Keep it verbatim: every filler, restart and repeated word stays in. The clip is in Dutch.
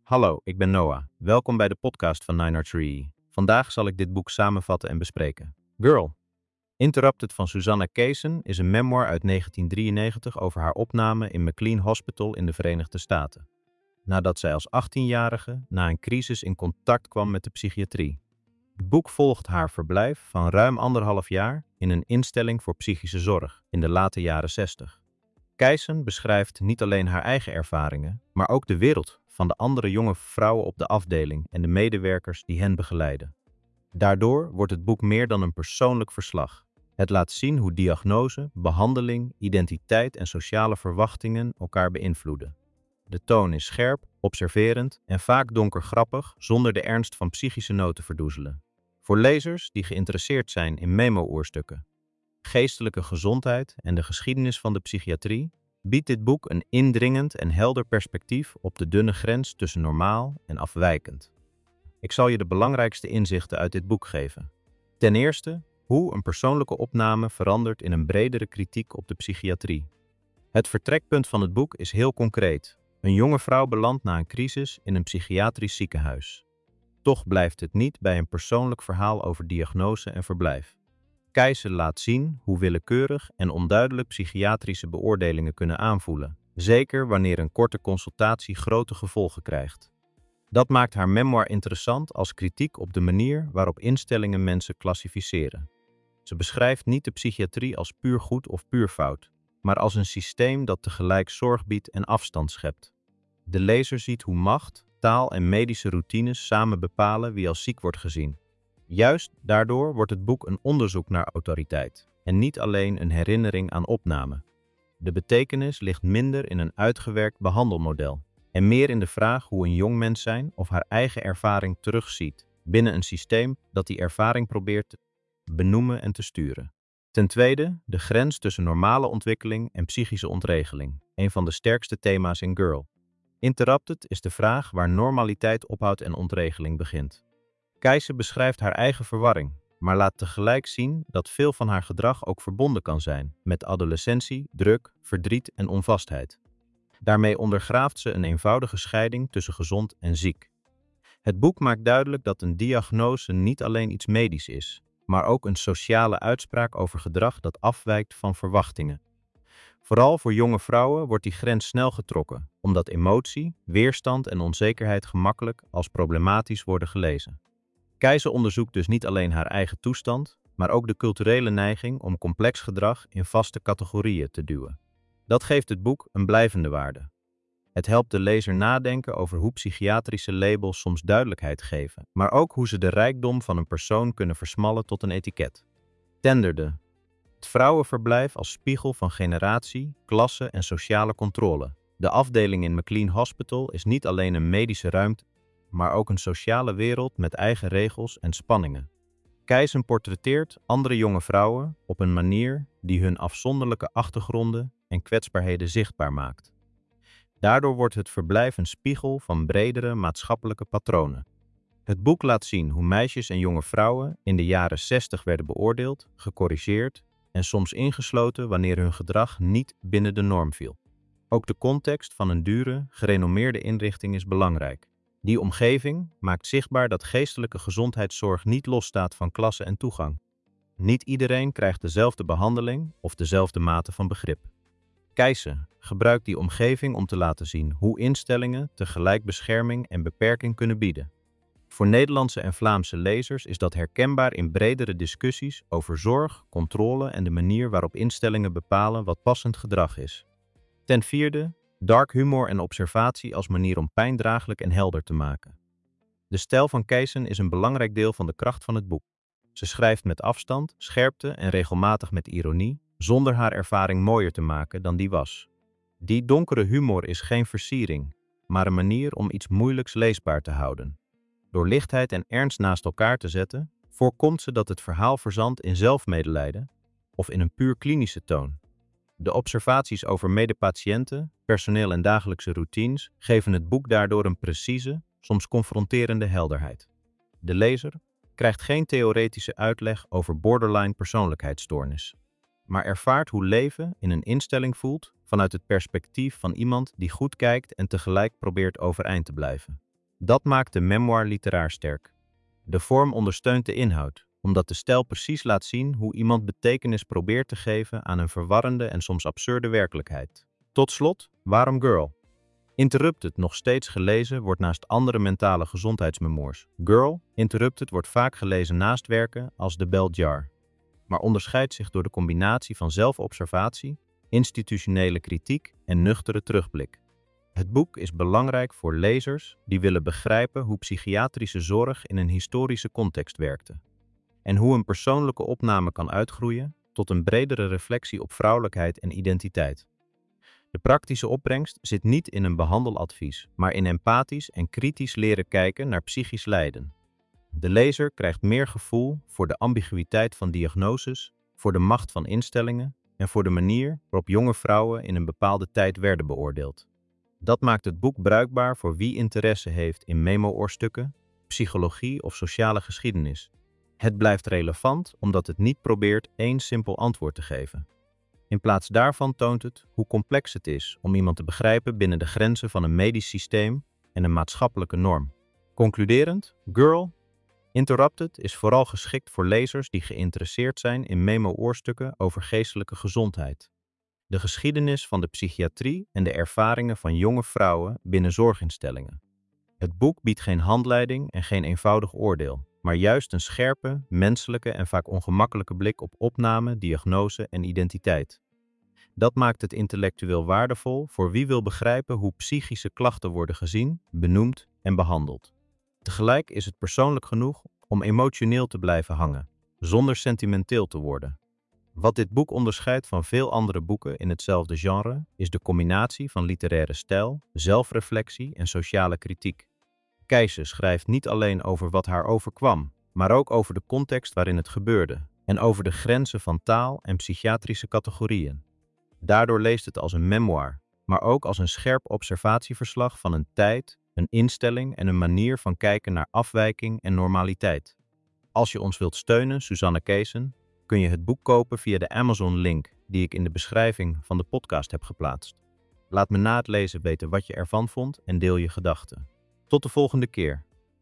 Hallo, ik ben Noah. Welkom bij de podcast van Nine Arts Re. Vandaag zal ik dit boek samenvatten en bespreken. Girl. Interrupted van Susanna Kaysen is een memoir uit negentien drieënnegentig over haar opname in McLean Hospital in de Verenigde Staten. Nadat zij als achttienjarige na een crisis in contact kwam met de psychiatrie. Het boek volgt haar verblijf van ruim anderhalf jaar in een instelling voor psychische zorg in de late jaren zestig. Kaysen beschrijft niet alleen haar eigen ervaringen, maar ook de wereld van de andere jonge vrouwen op de afdeling en de medewerkers die hen begeleiden. Daardoor wordt het boek meer dan een persoonlijk verslag. Het laat zien hoe diagnose, behandeling, identiteit en sociale verwachtingen elkaar beïnvloeden. De toon is scherp, observerend en vaak donkergrappig zonder de ernst van psychische nood te verdoezelen. Voor lezers die geïnteresseerd zijn in memo-oorstukken, geestelijke gezondheid en de geschiedenis van de psychiatrie, biedt dit boek een indringend en helder perspectief op de dunne grens tussen normaal en afwijkend. Ik zal je de belangrijkste inzichten uit dit boek geven. Ten eerste, hoe een persoonlijke opname verandert in een bredere kritiek op de psychiatrie. Het vertrekpunt van het boek is heel concreet. Een jonge vrouw belandt na een crisis in een psychiatrisch ziekenhuis. Toch blijft het niet bij een persoonlijk verhaal over diagnose en verblijf. Kaysen laat zien hoe willekeurig en onduidelijk psychiatrische beoordelingen kunnen aanvoelen, zeker wanneer een korte consultatie grote gevolgen krijgt. Dat maakt haar memoir interessant als kritiek op de manier waarop instellingen mensen klassificeren. Ze beschrijft niet de psychiatrie als puur goed of puur fout, maar als een systeem dat tegelijk zorg biedt en afstand schept. De lezer ziet hoe macht, taal en medische routines samen bepalen wie als ziek wordt gezien. Juist daardoor wordt het boek een onderzoek naar autoriteit en niet alleen een herinnering aan opname. De betekenis ligt minder in een uitgewerkt behandelmodel en meer in de vraag hoe een jong mens zijn of haar eigen ervaring terugziet binnen een systeem dat die ervaring probeert te benoemen en te sturen. Ten tweede, de grens tussen normale ontwikkeling en psychische ontregeling, een van de sterkste thema's in Girl. Interrupted is de vraag waar normaliteit ophoudt en ontregeling begint. Kaysen beschrijft haar eigen verwarring, maar laat tegelijk zien dat veel van haar gedrag ook verbonden kan zijn met adolescentie, druk, verdriet en onvastheid. Daarmee ondergraaft ze een eenvoudige scheiding tussen gezond en ziek. Het boek maakt duidelijk dat een diagnose niet alleen iets medisch is, maar ook een sociale uitspraak over gedrag dat afwijkt van verwachtingen. Vooral voor jonge vrouwen wordt die grens snel getrokken, omdat emotie, weerstand en onzekerheid gemakkelijk als problematisch worden gelezen. Kaysen onderzoekt dus niet alleen haar eigen toestand, maar ook de culturele neiging om complex gedrag in vaste categorieën te duwen. Dat geeft het boek een blijvende waarde. Het helpt de lezer nadenken over hoe psychiatrische labels soms duidelijkheid geven, maar ook hoe ze de rijkdom van een persoon kunnen versmallen tot een etiket. Ten derde, het vrouwenverblijf als spiegel van generatie, klasse en sociale controle. De afdeling in McLean Hospital is niet alleen een medische ruimte, maar ook een sociale wereld met eigen regels en spanningen. Kaysen portretteert andere jonge vrouwen op een manier die hun afzonderlijke achtergronden en kwetsbaarheden zichtbaar maakt. Daardoor wordt het verblijf een spiegel van bredere maatschappelijke patronen. Het boek laat zien hoe meisjes en jonge vrouwen in de jaren zestig werden beoordeeld, gecorrigeerd en soms ingesloten wanneer hun gedrag niet binnen de norm viel. Ook de context van een dure, gerenommeerde inrichting is belangrijk. Die omgeving maakt zichtbaar dat geestelijke gezondheidszorg niet losstaat van klasse en toegang. Niet iedereen krijgt dezelfde behandeling of dezelfde mate van begrip. Kaysen gebruikt die omgeving om te laten zien hoe instellingen tegelijk bescherming en beperking kunnen bieden. Voor Nederlandse en Vlaamse lezers is dat herkenbaar in bredere discussies over zorg, controle en de manier waarop instellingen bepalen wat passend gedrag is. Ten vierde, dark humor en observatie als manier om pijn draaglijk en helder te maken. De stijl van Kaysen is een belangrijk deel van de kracht van het boek. Ze schrijft met afstand, scherpte en regelmatig met ironie, zonder haar ervaring mooier te maken dan die was. Die donkere humor is geen versiering, maar een manier om iets moeilijks leesbaar te houden. Door lichtheid en ernst naast elkaar te zetten, voorkomt ze dat het verhaal verzandt in zelfmedelijden of in een puur klinische toon. De observaties over medepatiënten, personeel en dagelijkse routines geven het boek daardoor een precieze, soms confronterende helderheid. De lezer krijgt geen theoretische uitleg over borderline persoonlijkheidsstoornis, maar ervaart hoe leven in een instelling voelt vanuit het perspectief van iemand die goed kijkt en tegelijk probeert overeind te blijven. Dat maakt de memoir literair sterk. De vorm ondersteunt de inhoud, omdat de stijl precies laat zien hoe iemand betekenis probeert te geven aan een verwarrende en soms absurde werkelijkheid. Tot slot, waarom Girl? Interrupted, nog steeds gelezen, wordt naast andere mentale gezondheidsmemoirs. Girl, Interrupted wordt vaak gelezen naast werken als The Bell Jar, maar onderscheidt zich door de combinatie van zelfobservatie, institutionele kritiek en nuchtere terugblik. Het boek is belangrijk voor lezers die willen begrijpen hoe psychiatrische zorg in een historische context werkte en hoe een persoonlijke opname kan uitgroeien tot een bredere reflectie op vrouwelijkheid en identiteit. De praktische opbrengst zit niet in een behandeladvies, maar in empathisch en kritisch leren kijken naar psychisch lijden. De lezer krijgt meer gevoel voor de ambiguïteit van diagnoses, voor de macht van instellingen en voor de manier waarop jonge vrouwen in een bepaalde tijd werden beoordeeld. Dat maakt het boek bruikbaar voor wie interesse heeft in memo-oorstukken, psychologie of sociale geschiedenis. Het blijft relevant omdat het niet probeert één simpel antwoord te geven. In plaats daarvan toont het hoe complex het is om iemand te begrijpen binnen de grenzen van een medisch systeem en een maatschappelijke norm. Concluderend, Girl, Interrupted is vooral geschikt voor lezers die geïnteresseerd zijn in memo-oorstukken over geestelijke gezondheid, de geschiedenis van de psychiatrie en de ervaringen van jonge vrouwen binnen zorginstellingen. Het boek biedt geen handleiding en geen eenvoudig oordeel, maar juist een scherpe, menselijke en vaak ongemakkelijke blik op opname, diagnose en identiteit. Dat maakt het intellectueel waardevol voor wie wil begrijpen hoe psychische klachten worden gezien, benoemd en behandeld. Tegelijk is het persoonlijk genoeg om emotioneel te blijven hangen, zonder sentimenteel te worden. Wat dit boek onderscheidt van veel andere boeken in hetzelfde genre, is de combinatie van literaire stijl, zelfreflectie en sociale kritiek. Keijse schrijft niet alleen over wat haar overkwam, maar ook over de context waarin het gebeurde en over de grenzen van taal en psychiatrische categorieën. Daardoor leest het als een memoir, maar ook als een scherp observatieverslag van een tijd, een instelling en een manier van kijken naar afwijking en normaliteit. Als je ons wilt steunen, Suzanne Kaysen, kun je het boek kopen via de Amazon-link die ik in de beschrijving van de podcast heb geplaatst. Laat me na het lezen weten wat je ervan vond en deel je gedachten. Tot de volgende keer.